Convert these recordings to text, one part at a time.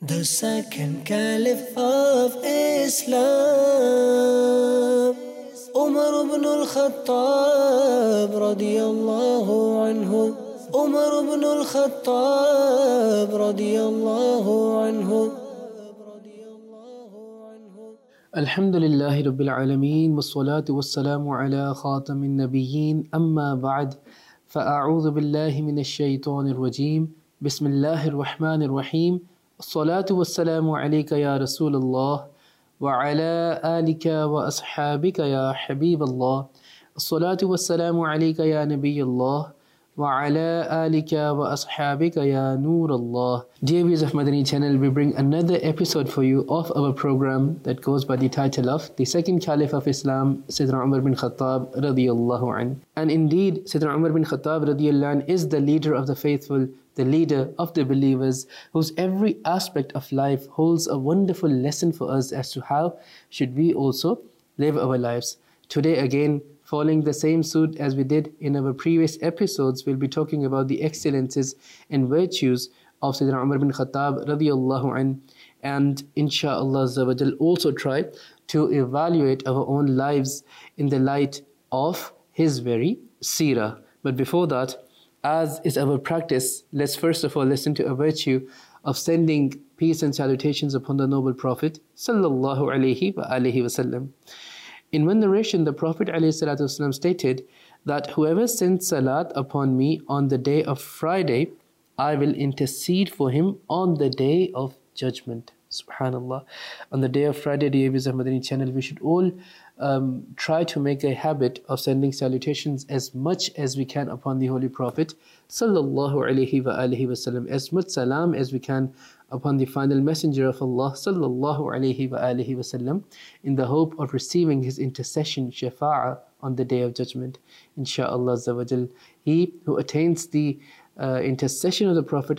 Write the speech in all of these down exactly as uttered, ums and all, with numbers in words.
The second caliph of Islam, Umar ibn al-Khattab radiyallahu anhu. Umar ibn al-Khattab radiyallahu anhu. Alhamdulillahi Rabbil Alameen, wassalatu wassalamu ala khatamin nabiyyin, amma ba'd, fa'a'udhu billahi minash shaytanir rajim, bismillahir rahmanir rahim, as-salatu wassalamu alayka ya Rasulullah, wa ala alika wa ashabika ya Habiballah, as-salatu wassalamu alayka ya Nabiyullah, wa ala alika wa ashabika ya Noorullah. Dear viewers of Madani channel, we bring another episode for you of our program that goes by the title of the second Caliph of Islam, Sayyidina Umar bin Khattab radiyallahu anh. And indeed, Sayyidina Umar bin Khattab radiyallahu anh is the leader of the faithful, the leader of the believers, whose every aspect of life holds a wonderful lesson for us as to how should we also live our lives. Today again, following the same suit as we did in our previous episodes, we'll be talking about the excellences and virtues of Sayyidina Umar bin Khattab radiyallahu anh, and inshaAllah also try to evaluate our own lives in the light of his very seerah. But before that, as is our practice, let's first of all listen to a virtue of sending peace and salutations upon the noble Prophet sallallahu alaihi wa alihi wasallam. In one narration, the Prophet ﷺ stated that whoever sends salat upon me on the day of Friday, I will intercede for him on the day of judgment. Subhanallah. On the day of Friday, dear viewers of Madani channel, we should all um, try to make a habit of sending salutations as much as we can upon the Holy Prophet sallallahu alaihi wa alihi wasallam, as much salam as we can upon the final messenger of Allah sallallahu alaihi wa alihi wasallam, in the hope of receiving his intercession, shafa'ah, on the day of judgment. Insha'Allah, he who attains the uh, intercession of the Prophet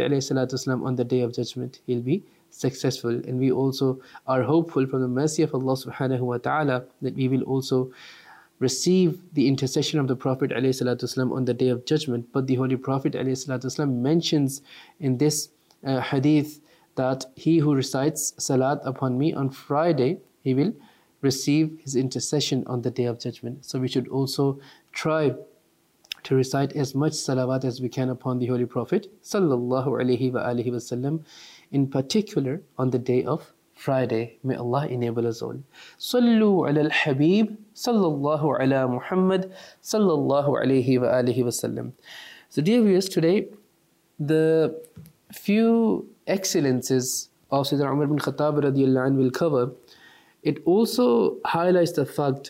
ﷺ on the day of judgment, he'll be successful. And we also are hopeful from the mercy of Allah subhanahu wa ta'ala that we will also receive the intercession of the Prophet ﷺ on the day of judgment. But the Holy Prophet ﷺ mentions in this uh, hadith that he who recites salat upon me on Friday, he will receive his intercession on the day of judgment. So we should also try to recite as much salawat as we can upon the Holy Prophet sallallahu alaihi wa alihi wasallam, in particular on the day of Friday. May Allah enable us all. Sallu ala al-Habib sallallahu ala Muhammad sallallahu alaihi wa alihi wasallam. So dear viewers, today the few excellences of Sayyidina Umar bin Khattab radiyallahu anh will cover. It also highlights the fact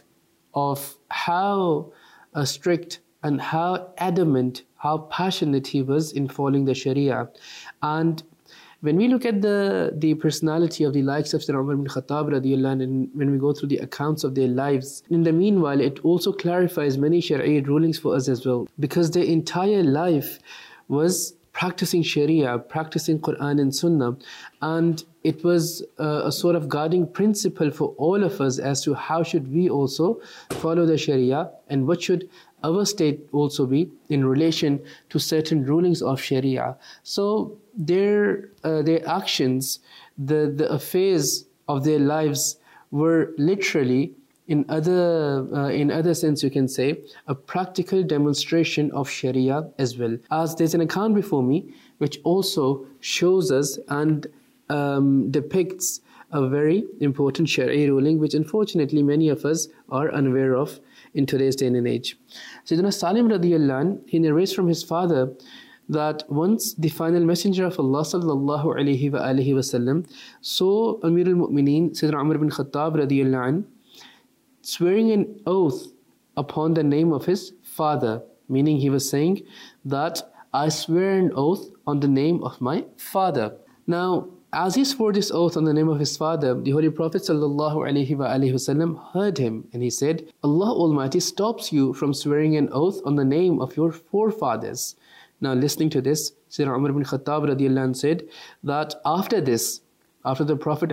of how uh, strict and how adamant, how passionate he was in following the Sharia. And when we look at the, the personality of the likes of Sayyidina Umar bin Khattab radiyallahu anh, and when we go through the accounts of their lives, in the meanwhile, it also clarifies many Sharia rulings for us as well, because their entire life was practicing Sharia, practicing Quran and Sunnah, and it was uh, a sort of guiding principle for all of us as to how should we also follow the Sharia and what should our state also be in relation to certain rulings of Sharia. So their uh, their actions, the, the affairs of their lives were literally, in other uh, in other sense you can say, a practical demonstration of Sharia as well. As there's an account before me which also shows us and um, depicts a very important Sharia ruling which unfortunately many of us are unaware of in today's day and age. Sayyidina Salim radiyallahu anh, he narrates from his father that once the final messenger of Allah sallallahu alaihi wa alihi wasallam saw Amir al-Mu'mineen Sayyidina Umar bin Khattab radiyallahu anh swearing an oath upon the name of his father, meaning he was saying that I swear an oath on the name of my father. Now, as he swore this oath on the name of his father, the Holy Prophet sallallahu alaihi wa alihi wasallam heard him, and he said, Allah Almighty stops you from swearing an oath on the name of your forefathers. Now, listening to this, Sayyidina Umar bin Khattab radiyallahu anh said that after this, after the Prophet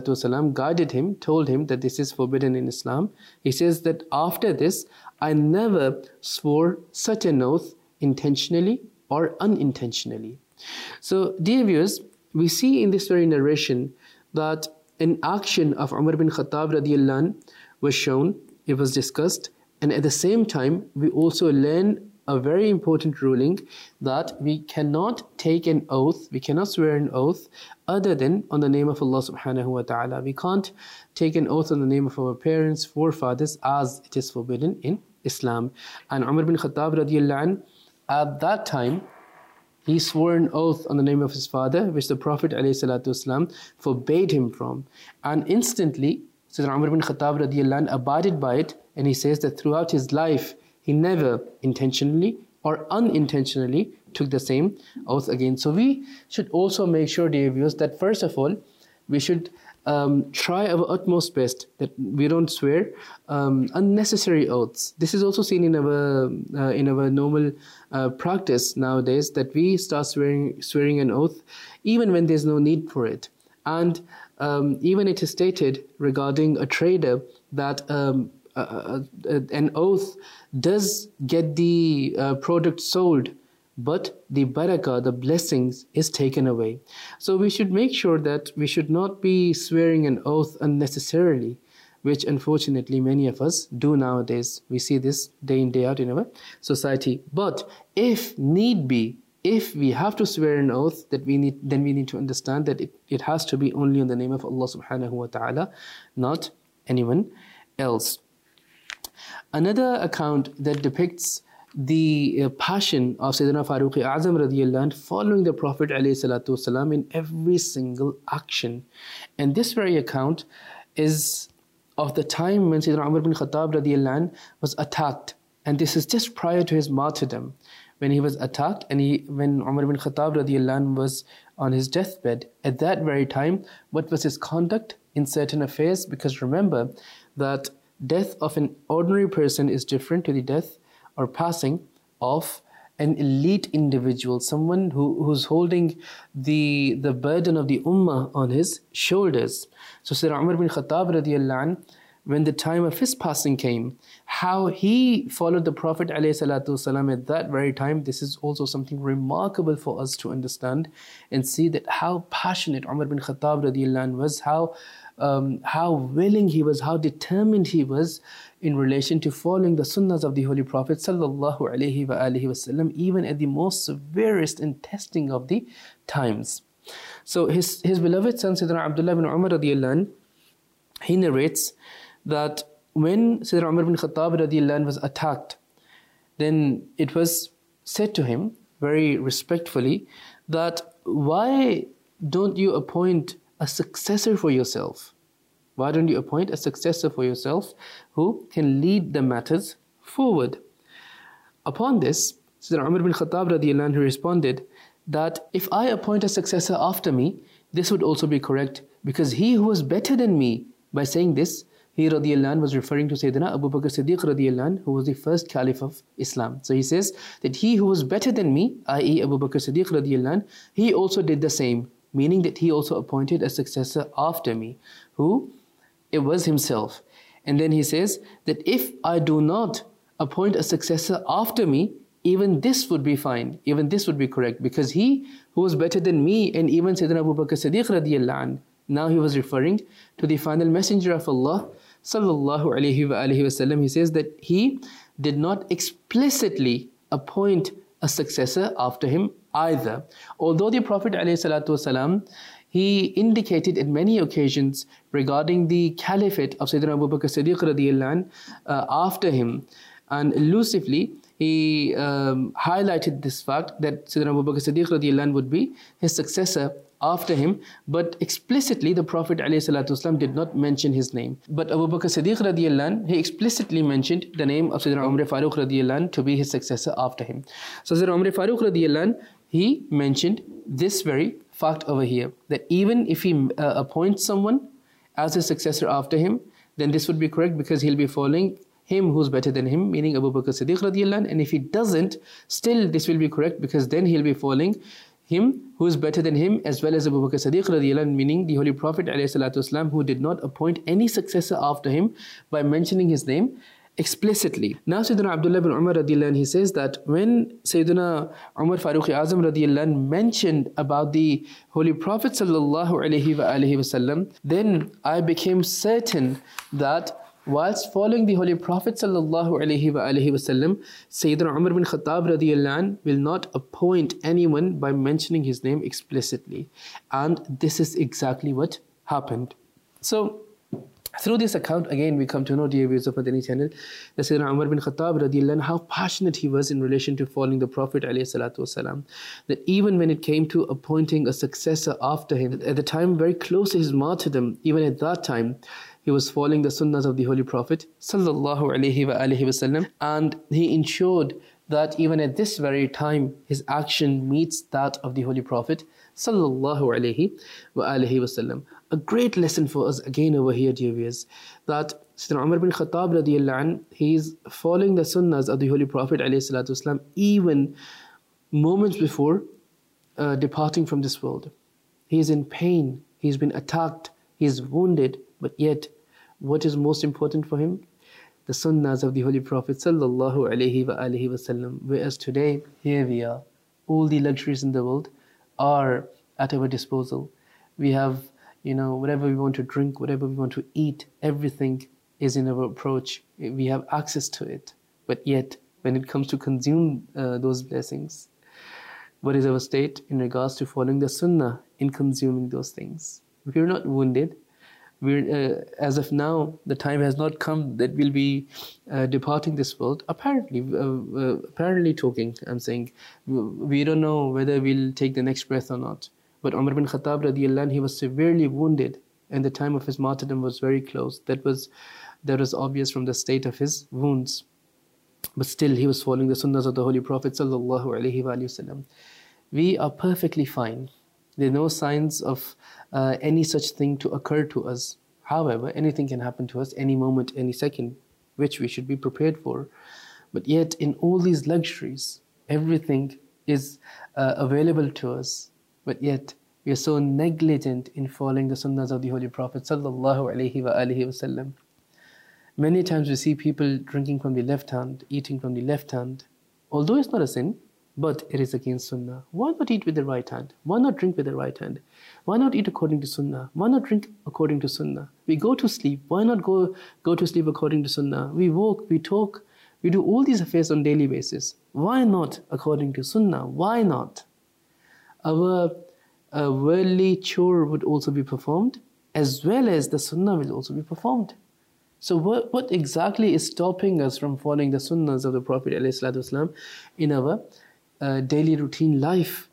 ﷺ guided him, told him that this is forbidden in Islam, he says that after this, I never swore such an oath intentionally or unintentionally. So, dear viewers, we see in this very narration that an action of Umar bin Khattab radiallahu anh was shown, it was discussed, and at the same time we also learn a very important ruling that we cannot take an oath, we cannot swear an oath other than on the name of Allah subhanahu wa ta'ala. We can't take an oath on the name of our parents, forefathers, as it is forbidden in Islam. And Umar bin Khattab radiallahu anh, at that time, he swore an oath on the name of his father, which the Prophet ﷺ forbade him from. And instantly, Sayyidina Umar bin Khattab radiallahu anh abided by it, and he says that throughout his life, he never intentionally or unintentionally took the same oath again. So we should also make sure, dear viewers, that first of all, we should um, try our utmost best that we don't swear um, unnecessary oaths. This is also seen in our uh, in our normal uh, practice nowadays, that we start swearing swearing an oath even when there's no need for it. And um, even it is stated regarding a trader that um, Uh, uh, an oath does get the uh, product sold, but the barakah, the blessings, is taken away. So we should make sure that we should not be swearing an oath unnecessarily, which unfortunately many of us do nowadays. We see this day in, day out in our society. But if need be, if we have to swear an oath, that we need, then we need to understand that it, it has to be only in the name of Allah subhanahu wa ta'ala, not anyone else. Another account that depicts the uh, passion of Sayyidina Farooq A'zam radiyallahu anh following the Prophet alayhi salatu wasalam in every single action. And this very account is of the time when Sayyidina Umar bin Khattab radiyallahu anh was attacked. And this is just prior to his martyrdom. When he was attacked, and he, when Umar bin Khattab radiyallahu anh was on his deathbed, at that very time, what was his conduct in certain affairs? Because remember that death of an ordinary person is different to the death or passing of an elite individual, someone who, who's holding the, the burden of the ummah on his shoulders. So Sayyidina Umar bin Khattab radiallahu anh, when the time of his passing came, how he followed the Prophet ﷺ at that very time, this is also something remarkable for us to understand and see that how passionate Umar bin Khattab radiallahu anh was, how Um, how willing he was, how determined he was in relation to following the sunnahs of the Holy Prophet sallallahu alaihi wa alihi wasallam, even at the most severest and testing of the times. So his, his beloved son Sayyidina Abdullah bin Umar radiallahu anh, he narrates that when Sayyidina Umar bin Khattab radiallahu anh was attacked, then it was said to him very respectfully that, why don't you appoint a successor for yourself? Why don't you appoint a successor for yourself who can lead the matters forward? Upon this, Sayyidina Umar bin Khattab radiallahu anhu responded that if I appoint a successor after me, this would also be correct, because he who was better than me, by saying this, he radiallahu anh was referring to Sayyidina Abu Bakr Siddiq radiallahu anh, who was the first caliph of Islam. So he says that he who was better than me, that is Abu Bakr Siddiq radiallahu anh, he also did the same, meaning that he also appointed a successor after me, who it was himself. And then he says that if I do not appoint a successor after me, even this would be fine, even this would be correct, because he who was better than me, and even Sayyidina Abu Bakr Siddiq radiallahu anh, now he was referring to the final messenger of Allah sallallahu alaihi wa alihi wasallam. He says that he did not explicitly appoint a successor after him either. Although the Prophet ﷺ, he indicated in many occasions regarding the caliphate of Sayyidina Abu Bakr Siddiq radiallahu anh, uh, after him, and elusively he um, highlighted this fact that Sayyidina Abu Bakr Siddiq radiallahu anh would be his successor after him, but explicitly the Prophet ﷺ did not mention his name. But Abu Bakr Siddiq radiallahu anh, he explicitly mentioned the name of Sayyidina Umar Farooq radiallahu anh to be his successor after him. So Sayyidina Umar Farooq radiallahu anh, he mentioned this very fact over here, that even if he uh, appoints someone as his successor after him, then this would be correct, because he'll be following him who's better than him, meaning Abu Bakr Siddiq radiallahu anh. And if he doesn't, still this will be correct, because then he'll be following him who is better than him, as well as Abu Bakr Siddiq radiallahu anh, meaning the Holy Prophet alayhi salatu wasalam, who did not appoint any successor after him by mentioning his name. explicitly. Now Sayyidina Abdullah bin Umar radiallahu anh, he says that when Sayyidina Umar Farooq Azam radiallahu anh mentioned about the Holy Prophet sallallahu alaihi wasallam, then I became certain that whilst following the Holy Prophet sallallahu alaihi wasallam, Sayyidina Umar bin Khattab radiallahu anh will not appoint anyone by mentioning his name explicitly. And this is exactly what happened. So, through this account, again, we come to know, dear viewers of Madani channel, that Sayyidina Umar bin Khattab radiallahu anh, how passionate he was in relation to following the Prophet alayhi salatu wasalam, that even when it came to appointing a successor after him, at the time very close to his martyrdom, even at that time, he was following the sunnahs of the Holy Prophet sallallahu alaihi wasallam, and he ensured that even at this very time, his action meets that of the Holy Prophet sallallahu alaihi wasallam. A great lesson for us again over here, dear viewers, that Sayyidina Umar bin Khattab radiallahu anh, he is following the sunnahs of the Holy Prophet alayhi salatu wasalam, even moments before uh, departing from this world. He is in pain, he's been attacked, he is wounded, but yet, what is most important for him? The sunnahs of the Holy Prophet sallallahu alaihi wasallam. Whereas today, here we are, all the luxuries in the world are at our disposal. We have, you know, whatever we want to drink, whatever we want to eat, everything is in our approach. We have access to it. But yet, when it comes to consume uh, those blessings, what is our state in regards to following the sunnah in consuming those things? If we're not wounded, we're, uh, as of now, the time has not come that we'll be uh, departing this world. Apparently, uh, uh, apparently talking, I'm saying, we don't know whether we'll take the next breath or not. But Umar bin Khattab radiallahu anh, he was severely wounded, and the time of his martyrdom was very close. That was, that was obvious from the state of his wounds. But still, he was following the sunnahs of the Holy Prophet sallallahu alaihi wasallam. We are perfectly fine. There are no signs of uh, any such thing to occur to us. However, anything can happen to us any moment, any second, which we should be prepared for. But yet, in all these luxuries, everything is uh, available to us. But yet, we are so negligent in following the sunnahs of the Holy Prophet sallallahu alaihi wasallam. Many times we see people drinking from the left hand, eating from the left hand. Although it's not a sin, but it is against sunnah. Why not eat with the right hand? Why not drink with the right hand? Why not eat according to sunnah? Why not drink according to sunnah? We go to sleep. Why not go, go to sleep according to sunnah? We walk, we talk, we do all these affairs on a daily basis. Why not according to sunnah? Why not? Our uh, worldly chore would also be performed, as well as the sunnah will also be performed. So what, what exactly is stopping us from following the sunnahs of the Prophet ﷺ in our uh, daily routine life?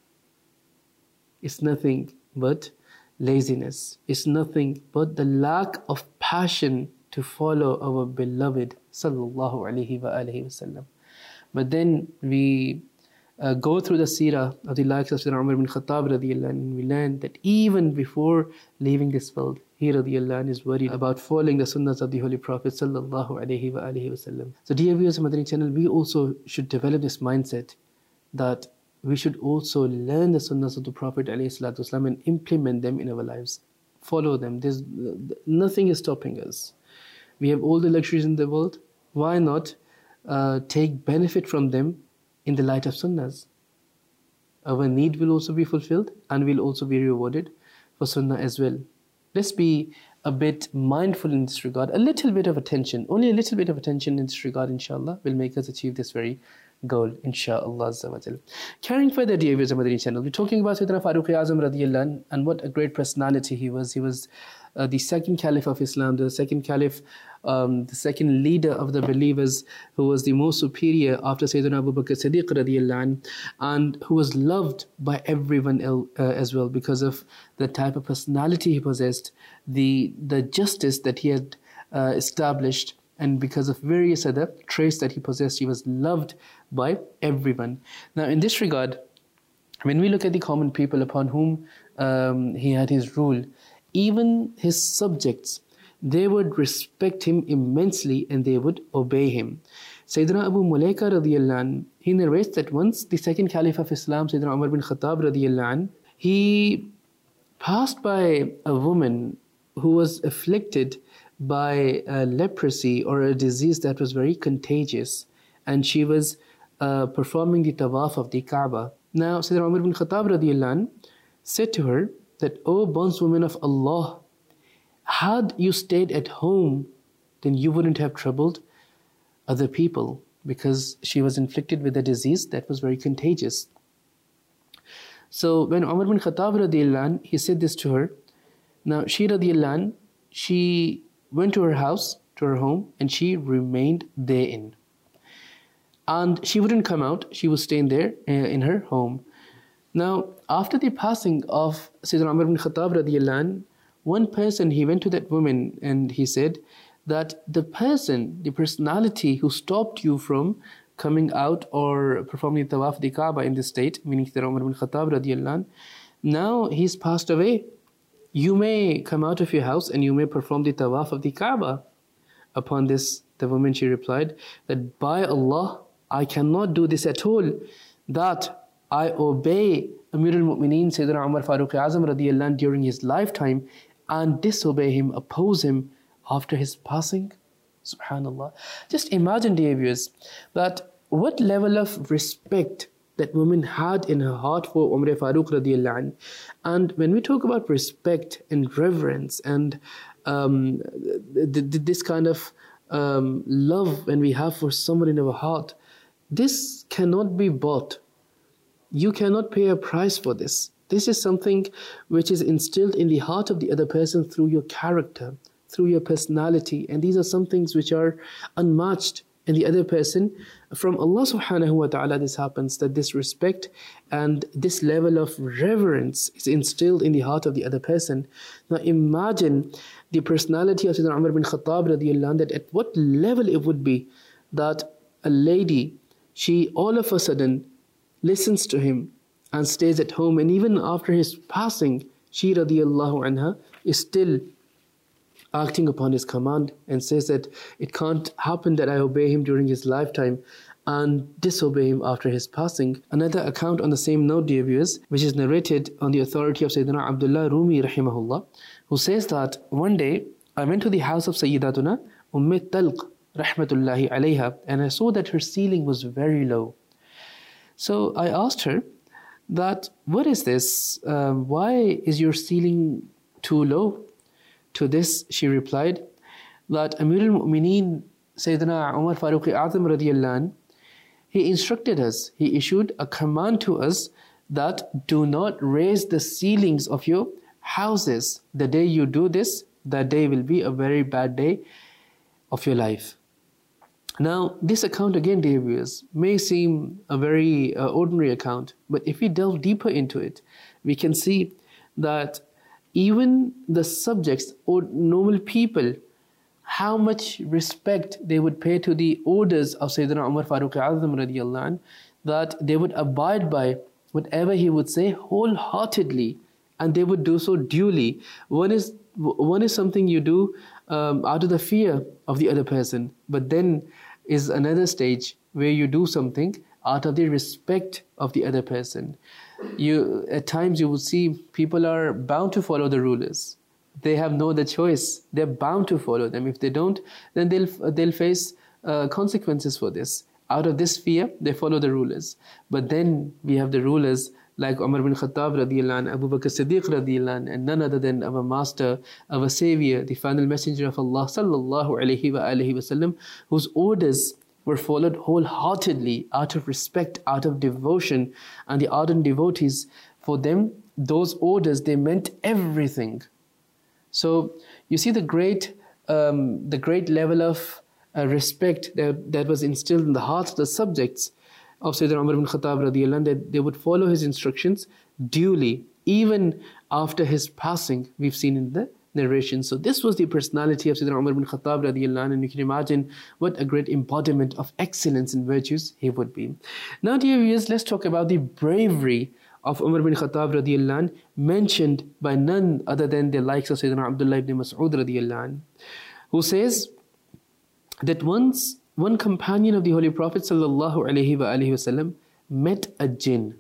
It's nothing but laziness. It's nothing but the lack of passion to follow our beloved sallallahu alaihi wasallam. But then we uh, go through the seerah of the likes of Sayyidina Umar bin Khattab radiallahu anh, and we learn that even before leaving this world, he radiallahu anh is worried about following the sunnahs of the Holy Prophet sallallahu alaihi wasallam. So dear viewers of Madani channel, we also should develop this mindset that we should also learn the sunnahs of the Prophet ﷺ and implement them in our lives. Follow them. There's nothing is stopping us. We have all the luxuries in the world. Why not uh, take benefit from them in the light of sunnahs? Our need will also be fulfilled, and we'll also be rewarded for sunnah as well. Let's be a bit mindful in this regard. A little bit of attention, only a little bit of attention in this regard, inshallah, will make us achieve this very goal, inshallah azza wa jal. Carrying further, dear viewers of Madani channel, we're talking about Sayyidina Farooq Azam radiallahu anh, and what a great personality he was. He was uh, the second caliph of Islam, the second caliph, um, the second leader of the believers, who was the most superior after Sayyidina Abu Bakr Siddiq radiallahu anh, and who was loved by everyone else uh, as well, because of the type of personality he possessed, the, the justice that he had uh, established, and because of various other traits that he possessed, he was loved by everyone. Now, in this regard, when we look at the common people upon whom um, he had his rule, even his subjects, they would respect him immensely and they would obey him. Sayyidina Abu Mulaika radiallahu anh, he narrates that once the second caliph of Islam, Sayyidina Umar bin Khattab radiallahu anh, he passed by a woman who was afflicted by uh, leprosy or a disease that was very contagious, and she was uh, performing the tawaf of the Kaaba. Now, Sayyidina Umar ibn Khattab radiallahu anh said to her that, "O bondswoman of Allah, had you stayed at home, then you wouldn't have troubled other people," because she was inflicted with a disease that was very contagious. So when Umar ibn Khattab radiallahu anh, he said this to her. Now she radiallahu anh, she went to her house, to her home, and she remained therein. And she wouldn't come out, she was staying there uh, in her home. Now, after the passing of Sayyidina Umar ibn Khattab radiallahu anh, one person, he went to that woman and he said that the person, the personality who stopped you from coming out or performing the tawaf the Kaaba in this state, meaning Sayyidina Umar ibn Khattab radiallahu anh, now he's passed away. You may come out of your house and you may perform the tawaf of the Kaaba. Upon this, the woman, she replied that, "By Allah, I cannot do this at all, that I obey Amir al-Mu'mineen Sayyidina Umar Farooq Azam radiallahu anh during his lifetime and disobey him, oppose him after his passing." Subhanallah. Just imagine, dear viewers, that what level of respect that woman had in her heart for Umar Farooq radiallahu anh. And when we talk about respect and reverence and um, th th this kind of um, love when we have for someone in our heart, this cannot be bought. You cannot pay a price for this. This is something which is instilled in the heart of the other person through your character, through your personality. And these are some things which are unmatched in the other person. From Allah subhanahu wa ta'ala this happens, that this respect and this level of reverence is instilled in the heart of the other person. Now imagine the personality of Sayyidina Umar bin Khattab radiallahu anh, that at what level it would be that a lady, she all of a sudden listens to him and stays at home, and even after his passing, she radiallahu anha is still acting upon his command and says that it can't happen that I obey him during his lifetime and disobey him after his passing. Another account on the same note, dear viewers, which is narrated on the authority of Sayyidina Abdullah Rumi rahimahullah, who says that one day I went to the house of Sayyidatuna Umm Talq rahmatullahi alayha, and I saw that her ceiling was very low. So I asked her that, "What is this? Um, why is your ceiling too low?" To this she replied that Amir al-Mu'mineen Sayyidina Umar Farooq Azam radiallahu anh, he instructed us, he issued a command to us that do not raise the ceilings of your houses. The day you do this, that day will be a very bad day of your life. Now, this account again, dear viewers, may seem a very uh, ordinary account, but if we delve deeper into it, we can see that even the subjects or normal people, how much respect they would pay to the orders of Sayyidina Umar Farooq Azam radiallahu anh, that they would abide by whatever he would say wholeheartedly, and they would do so duly. One is, one is something you do um, out of the fear of the other person, but then is another stage where you do something out of the respect of the other person. You, at times you will see people are bound to follow the rulers. They have no other choice. They're bound to follow them. If they don't, then they'll, they'll face uh, consequences for this. Out of this fear, they follow the rulers. But then we have the rulers like Umar bin Khattab radiallahu anh, Abu Bakr Siddiq radiallahu anh, and none other than our master, our savior, the final messenger of Allah sallallahu alayhi wa alihi wasallam, whose orders were followed wholeheartedly out of respect, out of devotion. And the ardent devotees, for them, those orders, they meant everything. So you see the great, um, the great level of uh, respect that, that was instilled in the hearts of the subjects of Sayyidina Umar bin Khattab radiallahu anh, that they would follow his instructions duly, even after his passing, we've seen in the narration. So this was the personality of Sayyidina Umar bin Khattab radiallahu anh, and you can imagine what a great embodiment of excellence and virtues he would be. Now, dear viewers, let's talk about the bravery of Umar bin Khattab radiallahu anh, mentioned by none other than the likes of Sayyidina Abdullah ibn Mas'ud radiallahu anh, who says that once one companion of the Holy Prophet sallallahu alaihi wa alihi wasallam met a jinn,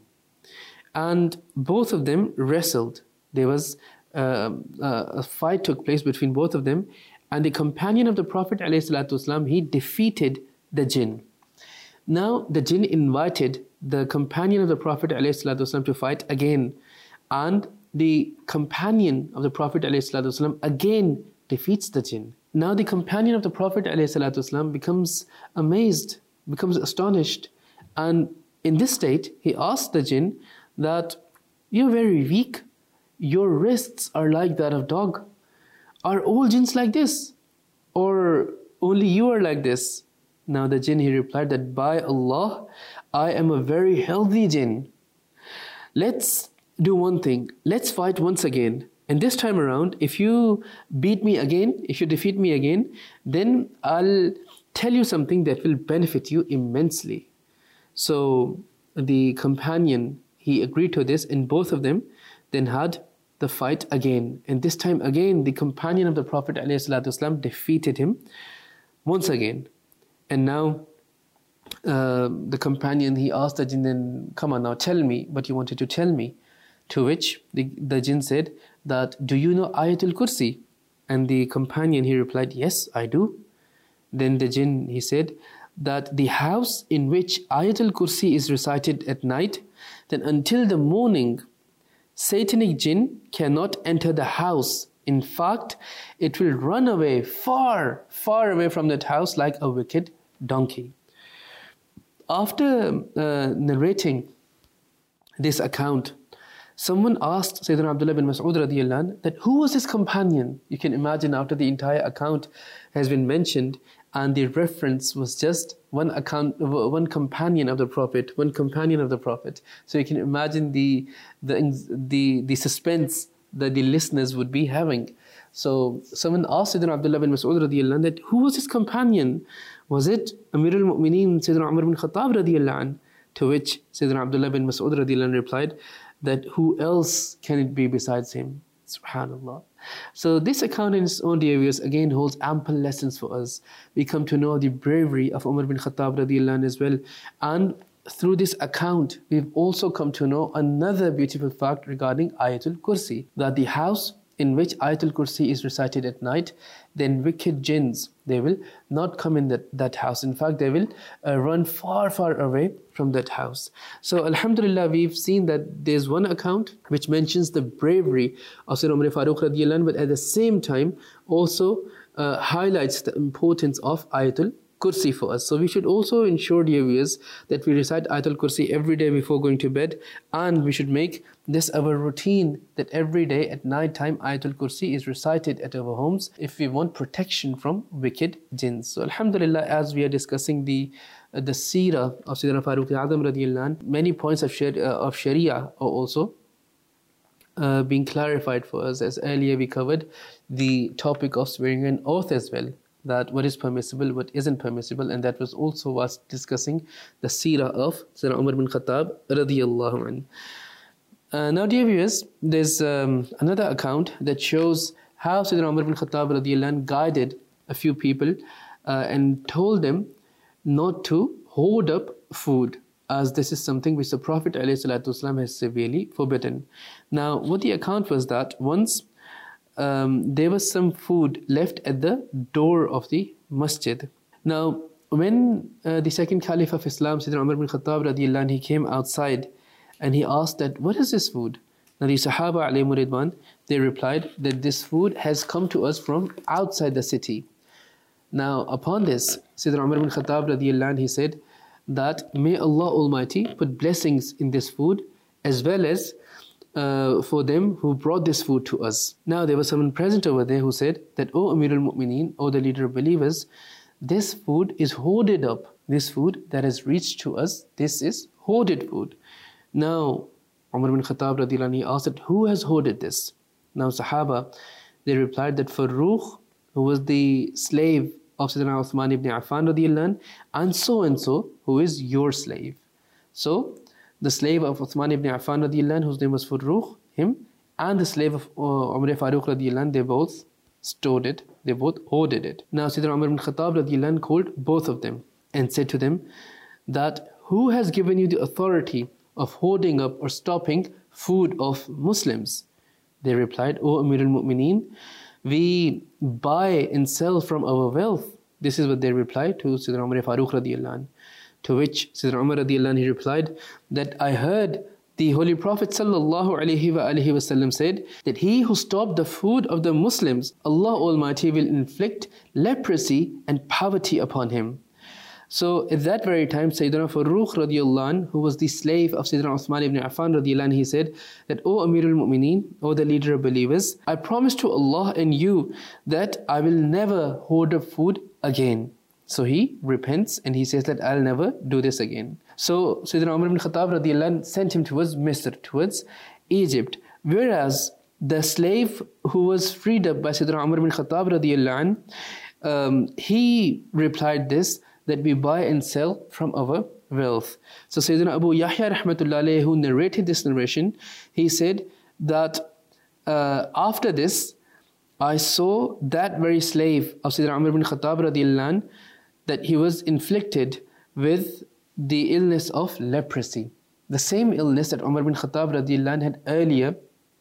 and both of them wrestled. There was uh, uh, a fight took place between both of them, And the companion of the Prophet ﷺ, he defeated the jinn. Now the jinn invited the companion of the Prophet ﷺ to fight again. And the companion of the Prophet ﷺ again defeats the jinn. Now the companion of the Prophet ﷺ becomes amazed, becomes astonished. And in this state, he asks the jinn that, "You're very weak. Your wrists are like that of dog. Are all jinns like this? Or only you are like this?" Now the jinn, he replied that, "By Allah, I am a very healthy jinn. Let's do one thing. Let's fight once again. And this time around, if you beat me again, if you defeat me again, then I'll tell you something that will benefit you immensely." So the companion, he agreed to this, and both of them then had the fight again. And this time again, the companion of the Prophet ﷺ defeated him once again. And now uh, the companion, he asked the jinn, then, "Come on now, tell me what you wanted to tell me." To which the, the jinn said that, "Do you know Ayatul Kursi?" And the companion, he replied, "Yes, I do." Then the jinn, he said that the house in which Ayatul Kursi is recited at night, then until the morning, Satanic jinn cannot enter the house. In fact, it will run away far, far away from that house like a wicked donkey. After uh, narrating this account, someone asked Sayyidina Abdullah bin Mas'ud radiyallahu anh that who was his companion? You can imagine, after the entire account has been mentioned and the reference was just one account, one companion of the Prophet, one companion of the Prophet. So you can imagine the the the, the suspense that the listeners would be having. So someone asked Sayyidina Abdullah bin Mas'ud radiyallahu anh that who was his companion? Was it Amir al-Mu'mineen Sayyidina Umar bin Khattab radiyallahu anh? To which Sayyidina Abdullah bin Mas'ud radiyallahu anh replied that who else can it be besides him? Subhanallah. So this account in its own, dear viewers, again holds ample lessons for us. We come to know the bravery of Umar bin Khattab radiyallahu anh as well. And through this account, we've also come to know another beautiful fact regarding Ayatul Kursi, that the house in which Ayatul Kursi is recited at night, then wicked jinns, they will not come in that, that house. In fact, they will uh, run far, far away from that house. So Alhamdulillah, we've seen that there's one account which mentions the bravery of Sayyidina Umar Farooq radiyallahu anh, but at the same time also uh, highlights the importance of Ayatul Kursi for us. So we should also ensure, dear viewers, that we recite Ayatul Kursi every day before going to bed, and we should make this our routine, that every day at night time Ayatul Kursi is recited at our homes if we want protection from wicked jinns. So Alhamdulillah, as we are discussing the uh, the seerah of Sayyidina Farooq A'zam radiyallahu anh, many points of, shari- uh, of Sharia are also uh, being clarified for us. As earlier we covered the topic of swearing an oath as well, that what is permissible, what isn't permissible, and that was also us discussing the seerah of Sayyidina Umar bin Khattab radiyallahu anh. Uh, now, dear viewers, there's um, another account that shows how Sayyidina Umar bin Khattab radiyallahu anh guided a few people uh, and told them not to hoard up food, as this is something which the Prophet ﷺ has severely forbidden. Now, what the account was that once Um, there was some food left at the door of the masjid. Now, when uh, the second caliph of Islam, Sayyidina Umar bin Khattab radiyallahu anh, he came outside and he asked that, what is this food? Now the Sahaba alayhimu ridwan, they replied that this food has come to us from outside the city. Now, upon this, Sayyidina Umar bin Khattab radiyallahu anh, he said that, may Allah Almighty put blessings in this food as well as Uh, for them who brought this food to us. Now there was someone present over there who said that, O Amir al-Mu'mineen, O the leader of believers, this food is hoarded up. This food that has reached to us, this is hoarded food. Now Umar bin Khattab radiyallahu anh, he asked that, who has hoarded this? Now Sahaba, they replied that Farooq, who was the slave of Sayyidina Uthman ibn Affan radiyallahu anh, and so and so, who is your slave. So the slave of Uthman ibn Affan radiyallahu anh, whose name was Farooq, him, and the slave of uh, Umar Farooq radiyallahu anh, they both stored it, they both hoarded it. Now Sayyidina Umar ibn Khattab radiyallahu anh called both of them and said to them that, who has given you the authority of hoarding up or stopping food of Muslims? They replied, O Amir al-Mu'mineen, we buy and sell from our wealth? This is what they replied to Sayyidina Umar Farooq radiallahu anh. To which Sayyidina Umar radiallahu anh, he replied that I heard the Holy Prophet sallallahu alaihi wasallam said that he who stopped the food of the Muslims, Allah Almighty will inflict leprosy and poverty upon him. So at that very time, Sayyidina Farooq radiallahu anh, who was the slave of Sayyidina Uthman ibn Affan radiallahu anh, he said that, O Amirul Mu'mineen, O the leader of believers, I promise to Allah and you that I will never hoard up food again. So he repents and he says that I'll never do this again. So Sayyidina Umar ibn Khattab radiallahu anh sent him towards Misr, towards Egypt. Whereas the slave who was freed up by Sayyidina Umar ibn Khattab radiallahu anh, um, he replied this, that we buy and sell from our wealth. So Sayyidina Abu Yahya rahmatullah alayhi, who narrated this narration, he said that uh, after this, I saw that very slave of Sayyidina Umar ibn Khattab radiallahu anh, that he was inflicted with the illness of leprosy. The same illness that Umar ibn Khattab radiallahu anh had earlier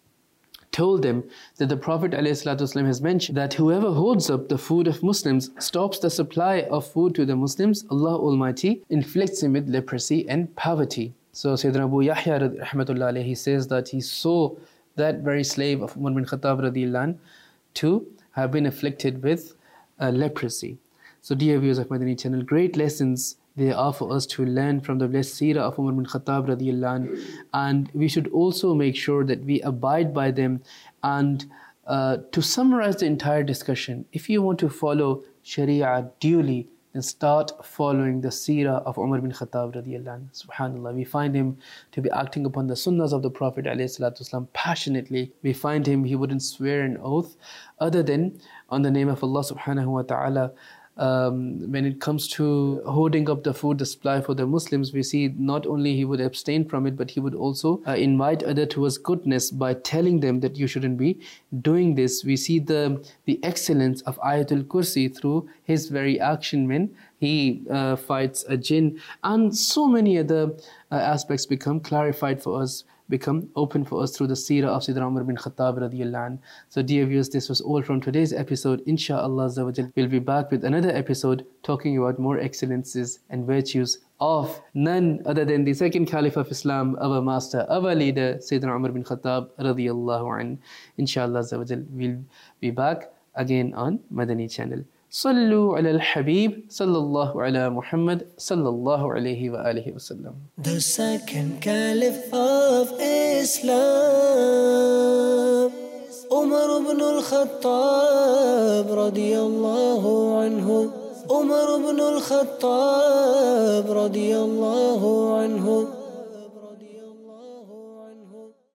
told them that the Prophet ﷺ has mentioned that whoever hoards up the food of Muslims, stops the supply of food to the Muslims, Allah Almighty inflicts him with leprosy and poverty. So Sayyidina Abu Yahya rahmatullah alayhi, he says that he saw that very slave of Umar bin Khattab radiallahu anh to have been afflicted with uh, leprosy. So dear viewers of Madani channel, great lessons there are for us to learn from the blessed seerah of Umar bin Khattab radiallahu anh, and we should also make sure that we abide by them. And uh, to summarize the entire discussion, if you want to follow Sharia duly, then start following the seerah of Umar bin Khattab radiallahu anh. Subhanallah, we find him to be acting upon the sunnahs of the Prophet ﷺ passionately. We find him, he wouldn't swear an oath other than on the name of Allah subhanahu wa ta'ala. Um, when it comes to hoarding up the food, the supply for the Muslims, we see not only he would abstain from it, but he would also uh, invite others towards goodness by telling them that you shouldn't be doing this. We see the the excellence of Ayatul Kursi through his very action when he uh, fights a jinn, and so many other uh, aspects become clarified for us, become open for us through the seerah of Sayyidina Umar bin Khattab radiallahu anh. So dear viewers, this was all from today's episode. Insha'Allah, we'll be back with another episode talking about more excellences and virtues of none other than the second Caliph of Islam, our master, our leader, Sayyidina Umar bin Khattab radiallahu anh. Insha'Allah, we'll be back again on Madani channel. Sallu ala al-Habib, sallallahu ala Muhammad, sallallahu alayhi wa alihi wa sallam. The second Caliph of Islam, Umar ibn al-Khattab radiyallahu anhu. Umar ibn al-Khattab radiyallahu anhu.